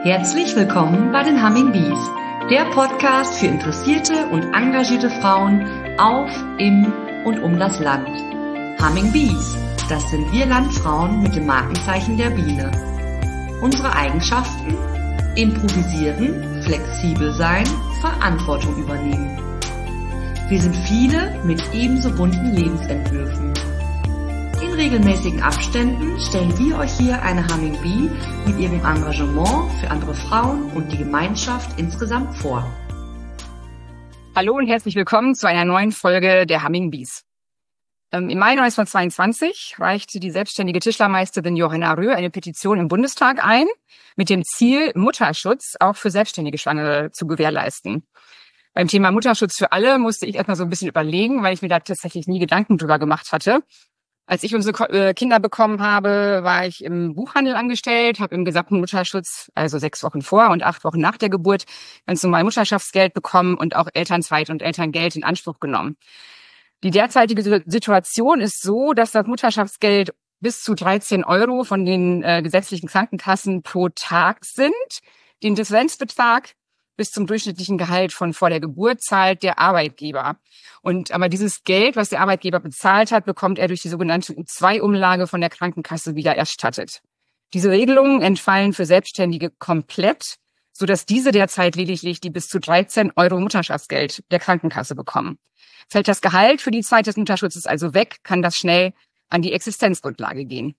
Herzlich willkommen bei den Humming Bees, der Podcast für interessierte und engagierte Frauen auf, im und um das Land. Humming Bees, das sind wir Landfrauen mit dem Markenzeichen der Biene. Unsere Eigenschaften? Improvisieren, flexibel sein, Verantwortung übernehmen. Wir sind viele mit ebenso bunten Lebensentwürfen. In regelmäßigen Abständen stellen wir euch hier eine Humming Bee mit ihrem Engagement für andere Frauen und die Gemeinschaft insgesamt vor. Hallo und herzlich willkommen zu einer neuen Folge der Humming Bees. Im Mai 1922 reichte die selbstständige Tischlermeisterin Johanna Röhr eine Petition im Bundestag ein, mit dem Ziel, Mutterschutz auch für selbstständige Schwangere zu gewährleisten. Beim Thema Mutterschutz für alle musste ich erstmal so ein bisschen überlegen, weil ich mir da tatsächlich nie Gedanken drüber gemacht hatte. Als ich unsere Kinder bekommen habe, war ich im Buchhandel angestellt, habe im gesamten Mutterschutz, also 6 Wochen vor und 8 Wochen nach der Geburt, ganz normal Mutterschaftsgeld bekommen und auch Elternzeit und Elterngeld in Anspruch genommen. Die derzeitige Situation ist so, dass das Mutterschaftsgeld bis zu 13 € von den gesetzlichen Krankenkassen pro Tag sind. Den Differenzbetrag bis zum durchschnittlichen Gehalt von vor der Geburt zahlt der Arbeitgeber. Aber dieses Geld, was der Arbeitgeber bezahlt hat, bekommt er durch die sogenannte U2-Umlage von der Krankenkasse wieder erstattet. Diese Regelungen entfallen für Selbstständige komplett, sodass diese derzeit lediglich die bis zu 13 € Mutterschaftsgeld der Krankenkasse bekommen. Fällt das Gehalt für die Zeit des Mutterschutzes also weg, kann das schnell an die Existenzgrundlage gehen.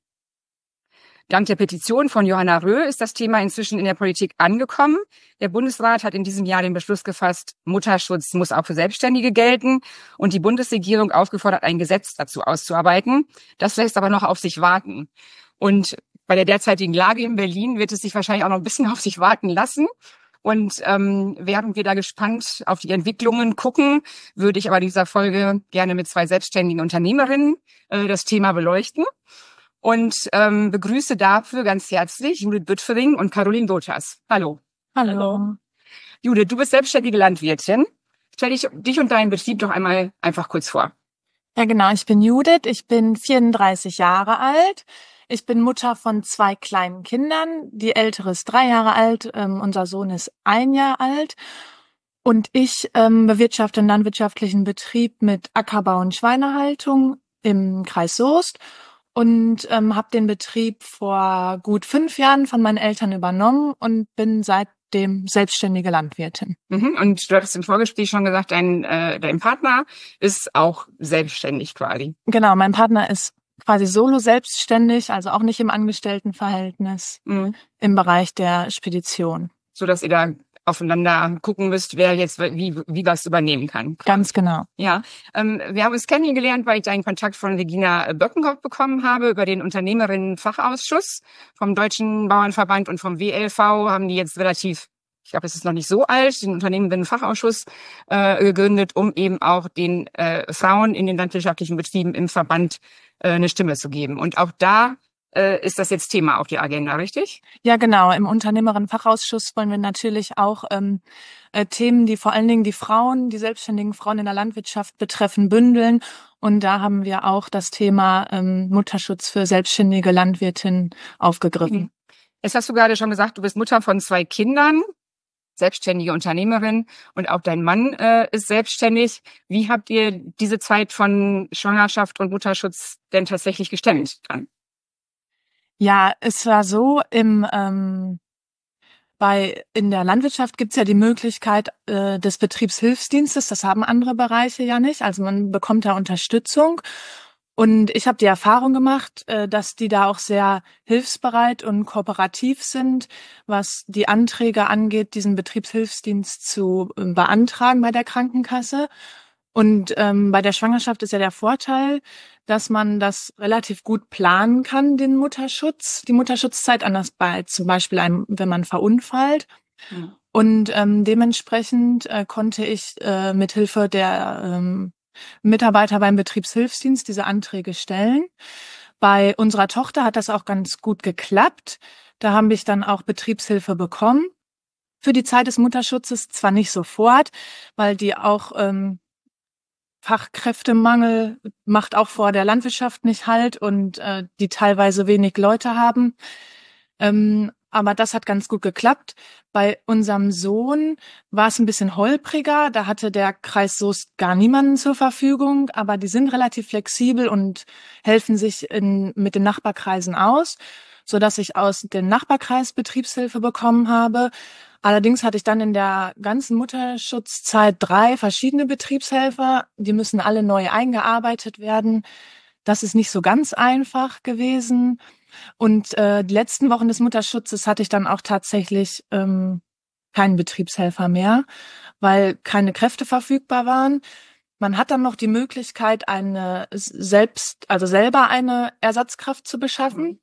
Dank der Petition von Johanna Röhr ist das Thema inzwischen in der Politik angekommen. Der Bundesrat hat in diesem Jahr den Beschluss gefasst, Mutterschutz muss auch für Selbstständige gelten und die Bundesregierung aufgefordert, ein Gesetz dazu auszuarbeiten. Das lässt aber noch auf sich warten. Und bei der derzeitigen Lage in Berlin wird es sich wahrscheinlich auch noch ein bisschen auf sich warten lassen. Und während wir da gespannt auf die Entwicklungen gucken, würde ich aber in dieser Folge gerne mit 2 selbstständigen Unternehmerinnen das Thema beleuchten. Und begrüße dafür ganz herzlich Judith Büttfering und Caroline Wouters. Hallo. Hallo. Judith, du bist selbstständige Landwirtin. Stell dich und deinen Betrieb doch einmal einfach kurz vor. Ja, genau. Ich bin Judith. Ich bin 34 Jahre alt. Ich bin Mutter von 2 kleinen Kindern. Die ältere ist 3 Jahre alt. Unser Sohn ist 1 Jahr alt. Und ich bewirtschafte einen landwirtschaftlichen Betrieb mit Ackerbau und Schweinehaltung im Kreis Soest. Und habe den Betrieb vor gut 5 Jahren von meinen Eltern übernommen und bin seitdem selbstständige Landwirtin. Und du hattest im Vorgespräch schon gesagt, dein Partner ist auch selbstständig quasi. Genau, mein Partner ist quasi solo selbstständig, also auch nicht im Angestelltenverhältnis, im Bereich der Spedition. So dass ihr da aufeinander gucken müsst, wer jetzt wie was übernehmen kann. Ganz genau. Ja, wir haben uns kennengelernt, weil ich deinen Kontakt von Regina Böckenkopf bekommen habe über den Unternehmerinnen-Fachausschuss vom Deutschen Bauernverband und vom WLV haben die jetzt relativ, ich glaube, es ist noch nicht so alt, den Unternehmerinnen-Fachausschuss gegründet, um eben auch den Frauen in den landwirtschaftlichen Betrieben im Verband eine Stimme zu geben. Und auch da ist das jetzt Thema auf die Agenda, richtig? Ja, genau. Im Unternehmerinnen-Fachausschuss wollen wir natürlich auch Themen, die vor allen Dingen die Frauen, die selbstständigen Frauen in der Landwirtschaft betreffen, bündeln. Und da haben wir auch das Thema Mutterschutz für selbstständige Landwirtinnen aufgegriffen. Jetzt hast du gerade schon gesagt, du bist Mutter von 2 Kindern, selbstständige Unternehmerin und auch dein Mann ist selbstständig. Wie habt ihr diese Zeit von Schwangerschaft und Mutterschutz denn tatsächlich gestemmt dann? Ja, es war so, in der Landwirtschaft gibt's ja die Möglichkeit des Betriebshilfsdienstes, das haben andere Bereiche ja nicht, also man bekommt da Unterstützung. Und ich habe die Erfahrung gemacht, dass die da auch sehr hilfsbereit und kooperativ sind, was die Anträge angeht, diesen Betriebshilfsdienst zu beantragen bei der Krankenkasse. Und bei der Schwangerschaft ist ja der Vorteil, dass man das relativ gut planen kann, den Mutterschutz, die Mutterschutzzeit, anders bei zum Beispiel wenn man verunfallt. Ja. Und dementsprechend konnte ich mithilfe der Mitarbeiter beim Betriebshilfsdienst diese Anträge stellen. Bei unserer Tochter hat das auch ganz gut geklappt. Da habe ich dann auch Betriebshilfe bekommen. Für die Zeit des Mutterschutzes zwar nicht sofort, weil die auch Fachkräftemangel macht auch vor der Landwirtschaft nicht Halt und die teilweise wenig Leute haben. aber das hat ganz gut geklappt. Bei unserem Sohn war es ein bisschen holpriger. Da hatte der Kreis Soest gar niemanden zur Verfügung, aber die sind relativ flexibel und helfen sich mit den Nachbarkreisen aus, sodass ich aus dem Nachbarkreis Betriebshilfe bekommen habe. Allerdings hatte ich dann in der ganzen Mutterschutzzeit 3 verschiedene Betriebshelfer. Die müssen alle neu eingearbeitet werden. Das ist nicht so ganz einfach gewesen. Und die letzten Wochen des Mutterschutzes hatte ich dann auch tatsächlich keinen Betriebshelfer mehr, weil keine Kräfte verfügbar waren. Man hat dann noch die Möglichkeit, selber eine Ersatzkraft zu beschaffen.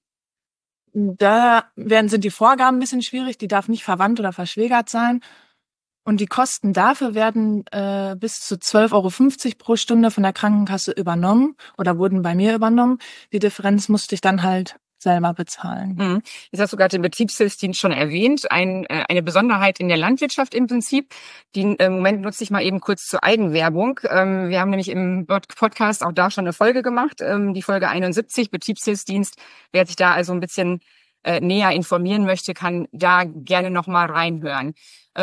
Sind die Vorgaben ein bisschen schwierig. Die darf nicht verwandt oder verschwägert sein. Und die Kosten dafür werden bis zu 12,50 € pro Stunde von der Krankenkasse übernommen oder wurden bei mir übernommen. Die Differenz musste ich dann halt selber bezahlen. Mhm. Jetzt hast du gerade den Betriebshilfsdienst schon erwähnt, eine Besonderheit in der Landwirtschaft im Prinzip. Den Moment nutze ich mal eben kurz zur Eigenwerbung. Wir haben nämlich im Podcast auch da schon eine Folge gemacht, die Folge 71, Betriebshilfsdienst. Wer sich da also ein bisschen näher informieren möchte, kann da gerne noch mal reinhören.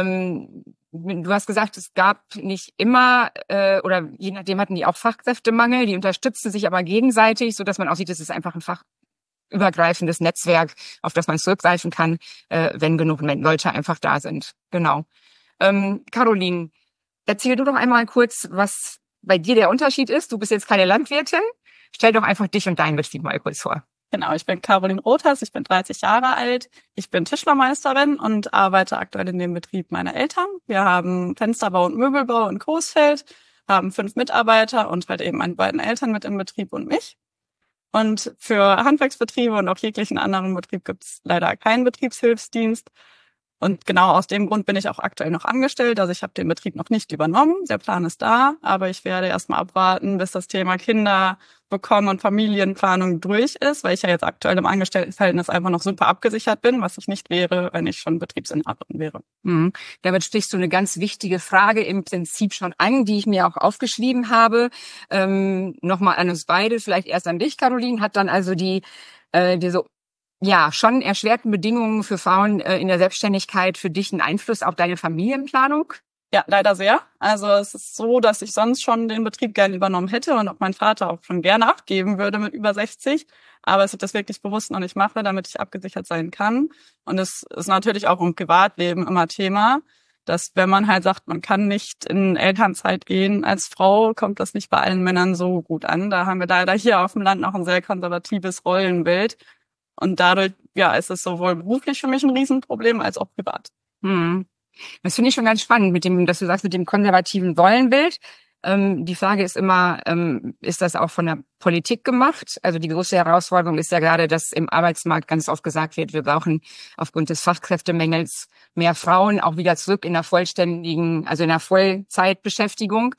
Du hast gesagt, es gab nicht immer oder je nachdem hatten die auch Fachkräftemangel. Die unterstützen sich aber gegenseitig, so dass man auch sieht, es ist einfach ein fachübergreifendes Netzwerk, auf das man zurückgreifen kann, wenn genug Leute einfach da sind. Genau. Caroline, erzähl du doch einmal kurz, was bei dir der Unterschied ist. Du bist jetzt keine Landwirtin. Stell doch einfach dich und deinen Betrieb mal kurz vor. Genau, ich bin Caroline Rothers, ich bin 30 Jahre alt, ich bin Tischlermeisterin und arbeite aktuell in dem Betrieb meiner Eltern. Wir haben Fensterbau und Möbelbau in Coesfeld, haben 5 Mitarbeiter und halt eben meine beiden Eltern mit im Betrieb und mich. Und für Handwerksbetriebe und auch jeglichen anderen Betrieb gibt's leider keinen Betriebshilfsdienst. Und genau aus dem Grund bin ich auch aktuell noch angestellt. Also ich habe den Betrieb noch nicht übernommen. Der Plan ist da, aber ich werde erstmal abwarten, bis das Thema Kinder bekommen und Familienplanung durch ist, weil ich ja jetzt aktuell im Angestelltenverhältnis einfach noch super abgesichert bin, was ich nicht wäre, wenn ich schon Betriebsinhaberin wäre. Mhm. Damit sprichst du eine ganz wichtige Frage im Prinzip schon an, die ich mir auch aufgeschrieben habe. Nochmal an uns beide, vielleicht erst an dich, Caroline, hat dann also diese schon erschwerten Bedingungen für Frauen in der Selbstständigkeit für dich einen Einfluss auf deine Familienplanung? Ja, leider sehr. Also es ist so, dass ich sonst schon den Betrieb gerne übernommen hätte und auch mein Vater auch schon gerne abgeben würde mit über 60. Aber es ist das wirklich bewusst noch nicht mache, damit ich abgesichert sein kann. Und es ist natürlich auch im Privatleben immer Thema, dass wenn man halt sagt, man kann nicht in Elternzeit gehen als Frau, kommt das nicht bei allen Männern so gut an. Da haben wir leider hier auf dem Land noch ein sehr konservatives Rollenbild. Und dadurch, ist es sowohl beruflich für mich ein Riesenproblem als auch privat. Das finde ich schon ganz spannend, dass du sagst, mit dem konservativen Rollenbild. Die Frage ist immer, ist das auch von der Politik gemacht? Also die große Herausforderung ist ja gerade, dass im Arbeitsmarkt ganz oft gesagt wird, wir brauchen aufgrund des Fachkräftemängels mehr Frauen auch wieder zurück in der in der Vollzeitbeschäftigung,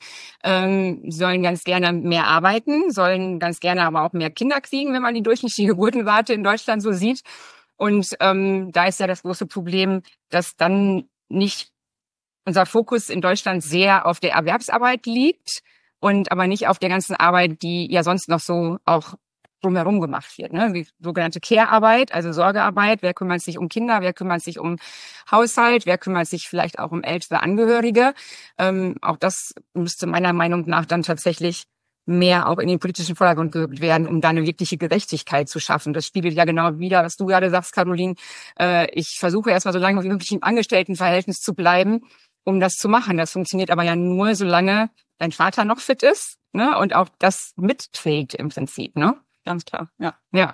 sollen ganz gerne mehr arbeiten, sollen ganz gerne aber auch mehr Kinder kriegen, wenn man die durchschnittliche Geburtenrate in Deutschland so sieht. Und da ist ja das große Problem, dass dann nicht unser Fokus in Deutschland sehr auf der Erwerbsarbeit liegt und aber nicht auf der ganzen Arbeit, die ja sonst noch so auch drumherum gemacht wird, ne? Die sogenannte Care-Arbeit, also Sorgearbeit. Wer kümmert sich um Kinder? Wer kümmert sich um Haushalt? Wer kümmert sich vielleicht auch um ältere Angehörige? Auch das müsste meiner Meinung nach dann tatsächlich mehr auch in den politischen Vordergrund gerückt werden, um da eine wirkliche Gerechtigkeit zu schaffen. Das spiegelt ja genau wider, was du gerade sagst, Caroline. Ich versuche erstmal so lange wie möglich im Angestelltenverhältnis zu bleiben, um das zu machen. Das funktioniert aber ja nur, solange dein Vater noch fit ist, ne? Und auch das mitträgt im Prinzip, ne? Ganz klar, ja. Ja.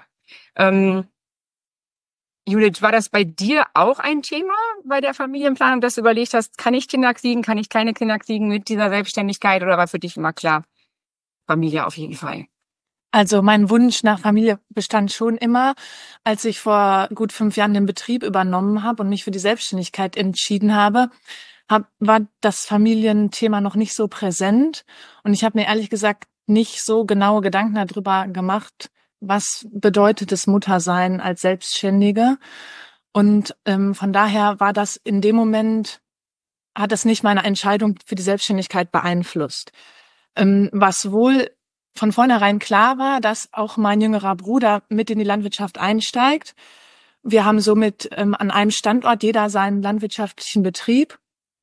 Judith, war das bei dir auch ein Thema bei der Familienplanung, dass du überlegt hast, kann ich Kinder kriegen, kann ich keine Kinder kriegen mit dieser Selbstständigkeit, oder war für dich immer klar, Familie auf jeden Fall? Also mein Wunsch nach Familie bestand schon immer, als ich vor gut 5 Jahren den Betrieb übernommen habe und mich für die Selbstständigkeit entschieden habe, war das Familienthema noch nicht so präsent. Und ich habe mir ehrlich gesagt nicht so genaue Gedanken darüber gemacht, was bedeutet es Muttersein als Selbstständige. Und von daher war das in dem Moment, hat das nicht meine Entscheidung für die Selbstständigkeit beeinflusst. Was wohl von vornherein klar war, dass auch mein jüngerer Bruder mit in die Landwirtschaft einsteigt, Wir haben somit an einem Standort jeder seinen landwirtschaftlichen Betrieb,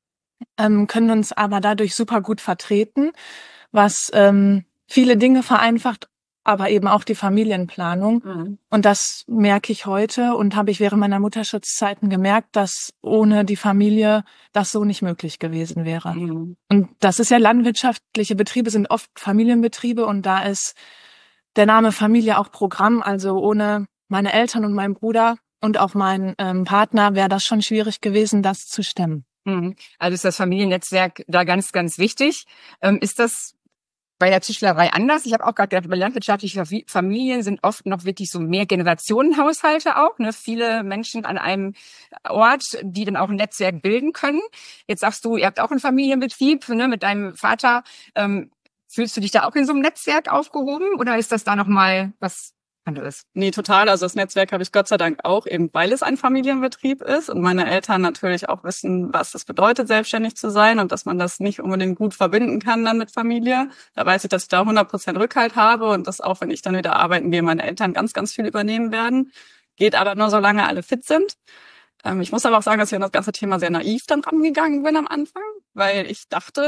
können uns aber dadurch super gut vertreten, was viele Dinge vereinfacht, aber eben auch die Familienplanung. Mhm. Und das merke ich heute und habe ich während meiner Mutterschutzeiten gemerkt, dass ohne die Familie das so nicht möglich gewesen wäre. Mhm. Und das ist ja, landwirtschaftliche Betriebe sind oft Familienbetriebe und da ist der Name Familie auch Programm. Also ohne meine Eltern und meinen Bruder und auch meinen Partner wäre das schon schwierig gewesen, das zu stemmen. Mhm. Also ist das Familiennetzwerk da ganz, ganz wichtig. Ist das bei der Tischlerei anders? Ich habe auch gerade gedacht, bei landwirtschaftlichen Familien sind oft noch wirklich so Mehrgenerationenhaushalte auch, ne? Viele Menschen an einem Ort, die dann auch ein Netzwerk bilden können. Jetzt sagst du, ihr habt auch einen Familienbetrieb, ne, mit deinem Vater. Fühlst du dich da auch in so einem Netzwerk aufgehoben oder ist das da nochmal was anderes? Nee, total. Also das Netzwerk habe ich Gott sei Dank auch, eben weil es ein Familienbetrieb ist und meine Eltern natürlich auch wissen, was es bedeutet, selbstständig zu sein und dass man das nicht unbedingt gut verbinden kann dann mit Familie. Da weiß ich, dass ich da 100% Rückhalt habe und dass auch, wenn ich dann wieder arbeiten gehe, meine Eltern ganz, ganz viel übernehmen werden. Geht aber nur, solange alle fit sind. Ich muss aber auch sagen, dass ich an das ganze Thema sehr naiv dann rangegangen bin am Anfang, weil ich dachte,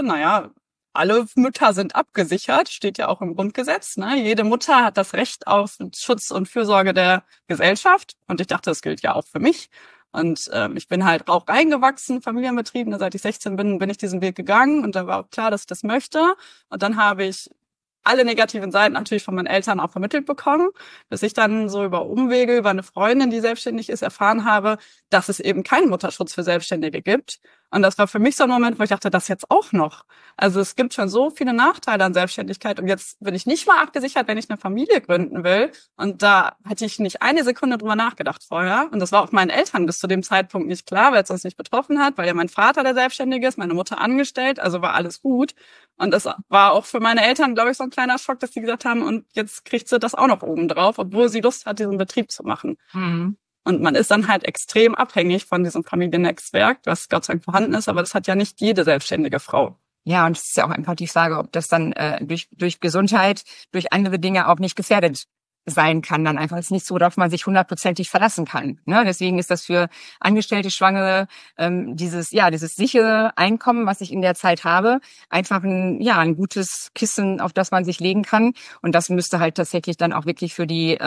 alle Mütter sind abgesichert, steht ja auch im Grundgesetz. Ne? Jede Mutter hat das Recht auf Schutz und Fürsorge der Gesellschaft. Und ich dachte, das gilt ja auch für mich. Und ich bin halt auch reingewachsen, Familienbetrieb. Seit ich 16 bin ich diesen Weg gegangen. Und da war auch klar, dass ich das möchte. Und dann habe ich alle negativen Seiten natürlich von meinen Eltern auch vermittelt bekommen, bis ich dann so über Umwege, über eine Freundin, die selbstständig ist, erfahren habe, dass es eben keinen Mutterschutz für Selbstständige gibt. Und das war für mich so ein Moment, wo ich dachte, das jetzt auch noch. Also es gibt schon so viele Nachteile an Selbstständigkeit und jetzt bin ich nicht mal abgesichert, wenn ich eine Familie gründen will. Und da hatte ich nicht eine Sekunde drüber nachgedacht vorher. Und das war auch meinen Eltern bis zu dem Zeitpunkt nicht klar, weil es uns nicht betroffen hat, weil ja mein Vater der Selbstständige ist, meine Mutter angestellt, also war alles gut. Und das war auch für meine Eltern, glaube ich, so ein kleiner Schock, dass sie gesagt haben, und jetzt kriegt sie das auch noch oben drauf, obwohl sie Lust hat, diesen Betrieb zu machen. Mhm. Und man ist dann halt extrem abhängig von diesem Familiennetzwerk, was Gott sei Dank vorhanden ist, aber das hat ja nicht jede selbstständige Frau. Ja, und es ist ja auch einfach die Frage, ob das dann durch Gesundheit, durch andere Dinge auch nicht gefährdet sein kann. Dann einfach ist nicht so, dass man sich 100%ig verlassen kann. Ne? Deswegen ist das für angestellte Schwangere dieses sichere Einkommen, was ich in der Zeit habe, einfach ein gutes Kissen, auf das man sich legen kann. Und das müsste halt tatsächlich dann auch wirklich für die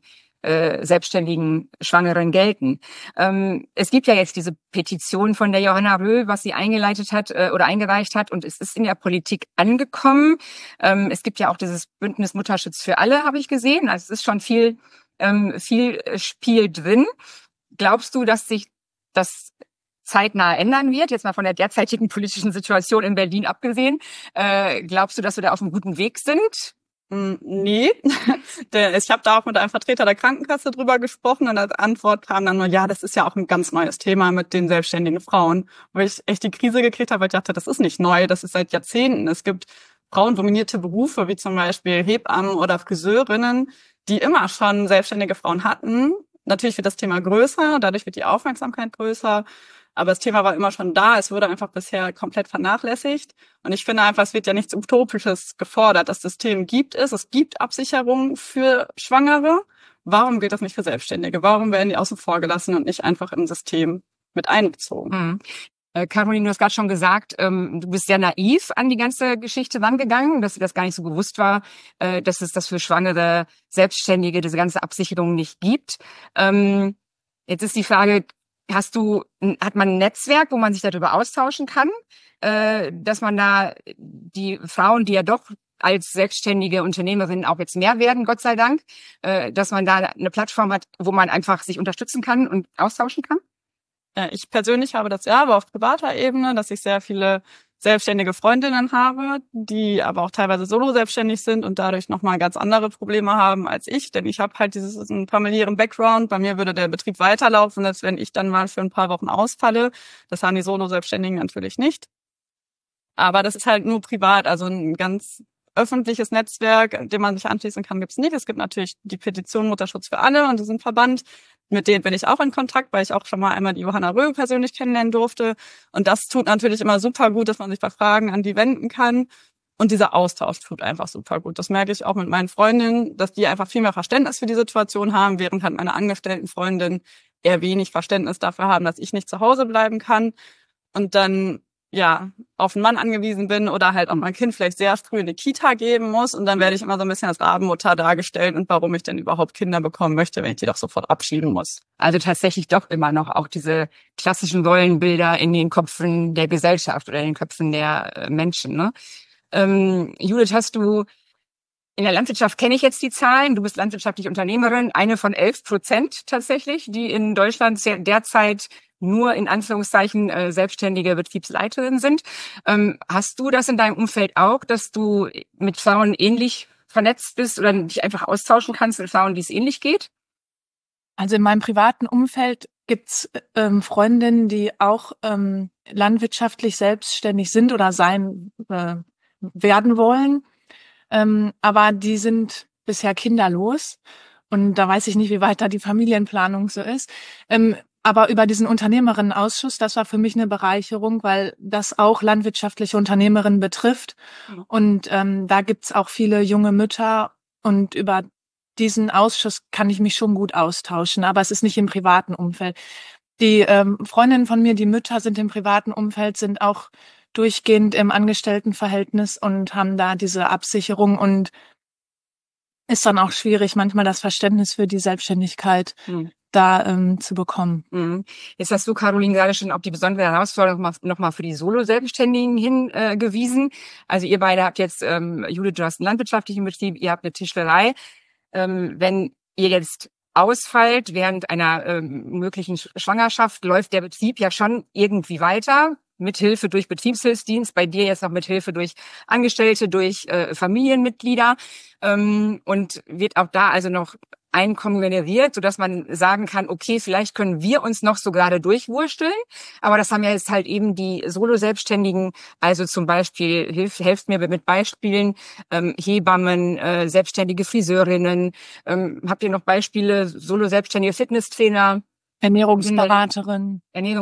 selbstständigen Schwangeren gelten. Es gibt ja jetzt diese Petition von der Johanna Röhl, was sie eingeleitet hat oder eingereicht hat, und es ist in der Politik angekommen. Es gibt ja auch dieses Bündnis Mutterschutz für alle, habe ich gesehen. Also es ist schon viel Spiel drin. Glaubst du, dass sich das zeitnah ändern wird, jetzt mal von der derzeitigen politischen Situation in Berlin abgesehen? Glaubst du, dass wir da auf einem guten Weg sind? Nee, ich habe da auch mit einem Vertreter der Krankenkasse drüber gesprochen und als Antwort kam dann nur, ja, das ist ja auch ein ganz neues Thema mit den selbstständigen Frauen, wo ich echt die Krise gekriegt habe, weil ich dachte, das ist nicht neu, das ist seit Jahrzehnten. Es gibt frauendominierte Berufe, wie zum Beispiel Hebammen oder Friseurinnen, die immer schon selbstständige Frauen hatten. Natürlich wird das Thema größer, dadurch wird die Aufmerksamkeit größer. Aber das Thema war immer schon da. Es wurde einfach bisher komplett vernachlässigt. Und ich finde einfach, es wird ja nichts Utopisches gefordert. Das System gibt es. Es gibt Absicherung für Schwangere. Warum gilt das nicht für Selbstständige? Warum werden die außen vor gelassen und nicht einfach im System mit einbezogen? Caroline, du hast gerade schon gesagt, du bist sehr naiv an die ganze Geschichte rangegangen, dass dir das gar nicht so bewusst war, dass es das für schwangere Selbstständige, diese ganze Absicherung nicht gibt. Jetzt ist die Frage, hat man ein Netzwerk, wo man sich darüber austauschen kann, dass man da die Frauen, die ja doch als selbstständige Unternehmerinnen auch jetzt mehr werden, Gott sei Dank, dass man da eine Plattform hat, wo man einfach sich unterstützen kann und austauschen kann? Ich persönlich habe das ja, aber auf privater Ebene, dass ich sehr viele selbstständige Freundinnen habe, die aber auch teilweise solo selbstständig sind und dadurch nochmal ganz andere Probleme haben als ich, denn ich habe halt diesen familiären Background. Bei mir würde der Betrieb weiterlaufen, als wenn ich dann mal für ein paar Wochen ausfalle. Das haben die Solo-Selbstständigen natürlich nicht. Aber das ist halt nur privat, also ein ganz öffentliches Netzwerk, dem man sich anschließen kann, gibt's nicht. Es gibt natürlich die Petition Mutterschutz für alle und das ist ein Verband. Mit denen bin ich auch in Kontakt, weil ich auch schon mal einmal die Johanna Röhl persönlich kennenlernen durfte. Und das tut natürlich immer super gut, dass man sich bei Fragen an die wenden kann. Und dieser Austausch tut einfach super gut. Das merke ich auch mit meinen Freundinnen, dass die einfach viel mehr Verständnis für die Situation haben, während halt meine angestellten Freundinnen eher wenig Verständnis dafür haben, dass ich nicht zu Hause bleiben kann und dann ja auf einen Mann angewiesen bin oder halt auch mein Kind vielleicht sehr früh in die Kita geben muss und dann werde ich immer so ein bisschen als Rabenmutter dargestellt und warum ich denn überhaupt Kinder bekommen möchte, wenn ich die doch sofort abschieben muss. Also tatsächlich doch immer noch auch diese klassischen Rollenbilder in den Köpfen der Gesellschaft oder in den Köpfen der Menschen, ne? Judith, hast du in der Landwirtschaft, kenne ich jetzt die Zahlen, du bist landwirtschaftliche Unternehmerin, eine von 11% tatsächlich, die in Deutschland derzeit nur in Anführungszeichen selbstständige Betriebsleiterinnen sind. Hast du das in deinem Umfeld auch, dass du mit Frauen ähnlich vernetzt bist oder dich einfach austauschen kannst mit Frauen, die es ähnlich geht? Also in meinem privaten Umfeld gibt's Freundinnen, die auch landwirtschaftlich selbstständig sind oder sein werden wollen. Aber die sind bisher kinderlos und da weiß ich nicht, wie weit da die Familienplanung so ist. Aber über diesen Unternehmerinnenausschuss, das war für mich eine Bereicherung, weil das auch landwirtschaftliche Unternehmerinnen betrifft. Und da gibt's auch viele junge Mütter und über diesen Ausschuss kann ich mich schon gut austauschen, aber es ist nicht im privaten Umfeld. Die Freundinnen von mir, die Mütter sind im privaten Umfeld, sind auch durchgehend im Angestelltenverhältnis und haben da diese Absicherung und ist dann auch schwierig, manchmal das Verständnis für die Selbstständigkeit da zu bekommen. Jetzt hast du, Caroline, gerade schon auf die besondere Herausforderung nochmal für die Solo-Selbstständigen hingewiesen. Also ihr beide habt jetzt, Judith, du hast einen landwirtschaftlichen Betrieb, ihr habt eine Tischlerei. Wenn ihr jetzt ausfallt während einer möglichen Schwangerschaft, läuft der Betrieb ja schon irgendwie weiter. Mit Hilfe durch Betriebshilfsdienst, bei dir jetzt noch mit Hilfe durch Angestellte, durch Familienmitglieder und wird auch da also noch Einkommen generiert, sodass man sagen kann, okay, vielleicht können wir uns noch so gerade durchwursteln, aber das haben ja jetzt halt eben die Solo-Selbstständigen, also zum Beispiel, helft mir mit Beispielen, Hebammen, selbstständige Friseurinnen, habt ihr noch Beispiele, Solo-Selbstständige Fitnesstrainer? Ernährungsberaterin,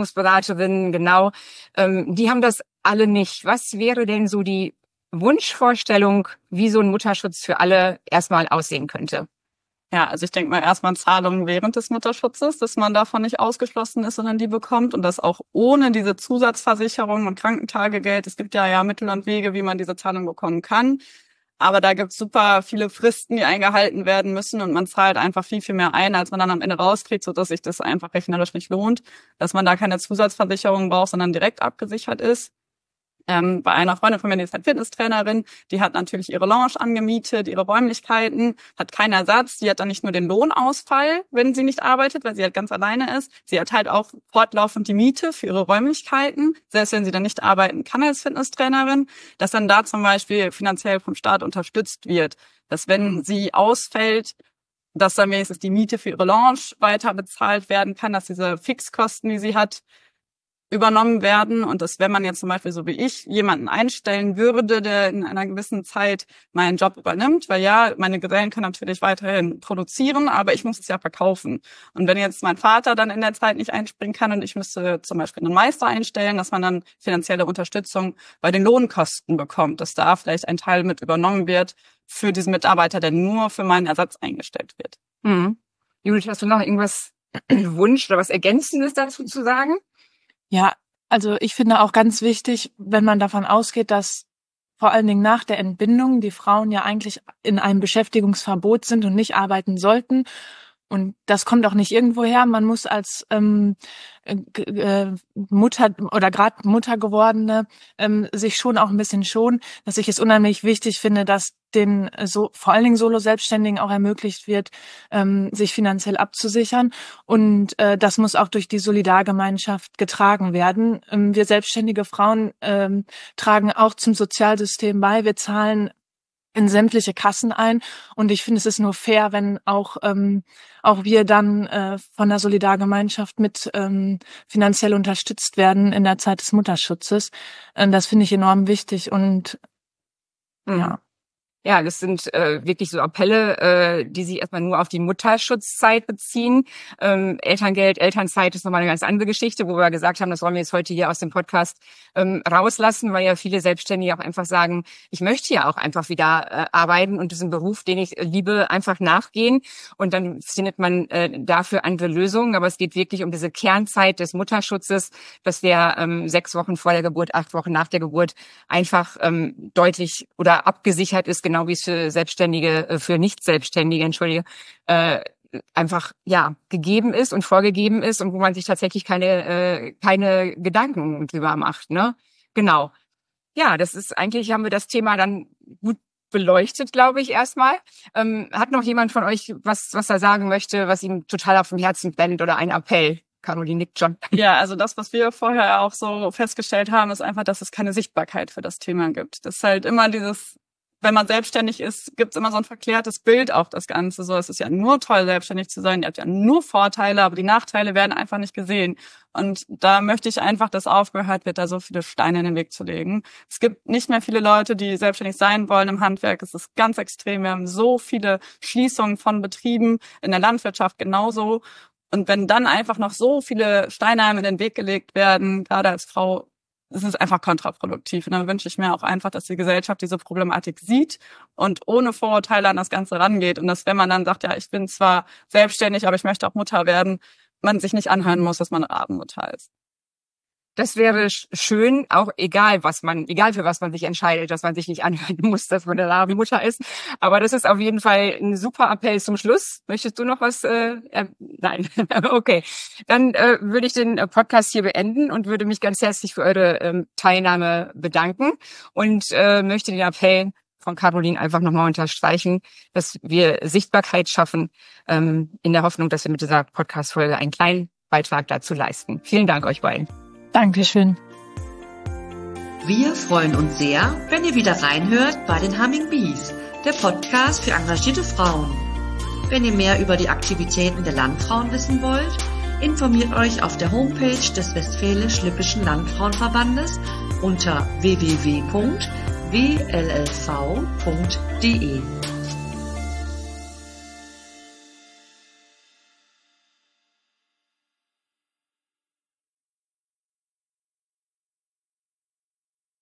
genau. Die haben das alle nicht. Was wäre denn so die Wunschvorstellung, wie so ein Mutterschutz für alle erstmal aussehen könnte? Ja, also ich denke mal erstmal Zahlungen während des Mutterschutzes, dass man davon nicht ausgeschlossen ist, sondern die bekommt und das auch ohne diese Zusatzversicherung und Krankentagegeld. Es gibt ja Mittel und Wege, wie man diese Zahlung bekommen kann. Aber da gibt's super viele Fristen, die eingehalten werden müssen und man zahlt einfach viel, viel mehr ein, als man dann am Ende rauskriegt, sodass sich das einfach rechnerisch nicht lohnt, dass man da keine Zusatzversicherung braucht, sondern direkt abgesichert ist. Bei einer Freundin von mir, die ist halt Fitnesstrainerin, die hat natürlich ihre Lounge angemietet, ihre Räumlichkeiten, hat keinen Ersatz. Die hat dann nicht nur den Lohnausfall, wenn sie nicht arbeitet, weil sie halt ganz alleine ist. Sie hat halt auch fortlaufend die Miete für ihre Räumlichkeiten, selbst wenn sie dann nicht arbeiten kann als Fitnesstrainerin, dass dann da zum Beispiel finanziell vom Staat unterstützt wird, dass wenn sie ausfällt, dass dann wenigstens die Miete für ihre Lounge weiter bezahlt werden kann, dass diese Fixkosten, die sie hat, übernommen werden und dass, wenn man jetzt zum Beispiel so wie ich jemanden einstellen würde, der in einer gewissen Zeit meinen Job übernimmt, weil ja, meine Gesellen können natürlich weiterhin produzieren, aber ich muss es ja verkaufen. Und wenn jetzt mein Vater dann in der Zeit nicht einspringen kann und ich müsste zum Beispiel einen Meister einstellen, dass man dann finanzielle Unterstützung bei den Lohnkosten bekommt, dass da vielleicht ein Teil mit übernommen wird für diesen Mitarbeiter, der nur für meinen Ersatz eingestellt wird. Judith, hast du noch irgendwas Wunsch oder was Ergänzendes dazu zu sagen? Ja, also ich finde auch ganz wichtig, wenn man davon ausgeht, dass vor allen Dingen nach der Entbindung die Frauen ja eigentlich in einem Beschäftigungsverbot sind und nicht arbeiten sollten. Und das kommt auch nicht irgendwo her. Man muss als Mutter oder gerade Mutter gewordene sich schon auch ein bisschen schonen, dass ich es unheimlich wichtig finde, dass den vor allen Dingen Solo-Selbstständigen auch ermöglicht wird, sich finanziell abzusichern. Und das muss auch durch die Solidargemeinschaft getragen werden. Wir selbstständige Frauen tragen auch zum Sozialsystem bei. Wir zahlen in sämtliche Kassen ein. Und ich finde, es ist nur fair, wenn auch wir dann von der Solidargemeinschaft mit finanziell unterstützt werden in der Zeit des Mutterschutzes. Das finde ich enorm wichtig. Und ja. Ja, das sind wirklich so Appelle, die sich erstmal nur auf die Mutterschutzzeit beziehen. Elterngeld, Elternzeit ist nochmal eine ganz andere Geschichte, wo wir gesagt haben, das wollen wir jetzt heute hier aus dem Podcast rauslassen, weil ja viele Selbstständige auch einfach sagen, ich möchte ja auch einfach wieder arbeiten und diesen Beruf, den ich liebe, einfach nachgehen. Und dann findet man dafür andere Lösungen. Aber es geht wirklich um diese Kernzeit des Mutterschutzes, dass der 6 Wochen vor der Geburt, 8 Wochen nach der Geburt einfach deutlich oder abgesichert ist, genau wie es für Selbstständige, für Nicht-Selbstständige, einfach gegeben ist und vorgegeben ist und wo man sich tatsächlich keine Gedanken drüber macht, ne? Genau. Ja, das ist eigentlich, haben wir das Thema dann gut beleuchtet, glaube ich, erstmal. Hat noch jemand von euch was er sagen möchte, was ihm total auf dem Herzen brennt oder ein Appell? Caroline nickt schon. Ja, also das, was wir vorher auch so festgestellt haben, ist einfach, dass es keine Sichtbarkeit für das Thema gibt. Das ist halt immer dieses, wenn man selbstständig ist, gibt's immer so ein verklärtes Bild auf das Ganze. So, es ist ja nur toll, selbstständig zu sein. Ihr habt ja nur Vorteile, aber die Nachteile werden einfach nicht gesehen. Und da möchte ich einfach, dass aufgehört wird, da so viele Steine in den Weg zu legen. Es gibt nicht mehr viele Leute, die selbstständig sein wollen im Handwerk. Es ist ganz extrem. Wir haben so viele Schließungen von Betrieben, in der Landwirtschaft genauso. Und wenn dann einfach noch so viele Steine in den Weg gelegt werden, gerade als Frau, es ist einfach kontraproduktiv. Und dann wünsche ich mir auch einfach, dass die Gesellschaft diese Problematik sieht und ohne Vorurteile an das Ganze rangeht. Und dass, wenn man dann sagt, ja, ich bin zwar selbstständig, aber ich möchte auch Mutter werden, man sich nicht anhören muss, dass man eine Rabenmutter ist. Das wäre schön, auch egal für was man sich entscheidet, dass man sich nicht anhören muss, dass man eine Rabenmutter ist. Aber das ist auf jeden Fall ein super Appell zum Schluss. Möchtest du noch was? Nein. Okay. Dann würde ich den Podcast hier beenden und würde mich ganz herzlich für eure Teilnahme bedanken und möchte den Appell von Caroline einfach nochmal unterstreichen, dass wir Sichtbarkeit schaffen, in der Hoffnung, dass wir mit dieser Podcast-Folge einen kleinen Beitrag dazu leisten. Vielen Dank euch beiden. Dankeschön. Wir freuen uns sehr, wenn ihr wieder reinhört bei den Humming Bees, der Podcast für engagierte Frauen. Wenn ihr mehr über die Aktivitäten der Landfrauen wissen wollt, informiert euch auf der Homepage des Westfälisch-Lippischen Landfrauenverbandes unter www.wllv.de.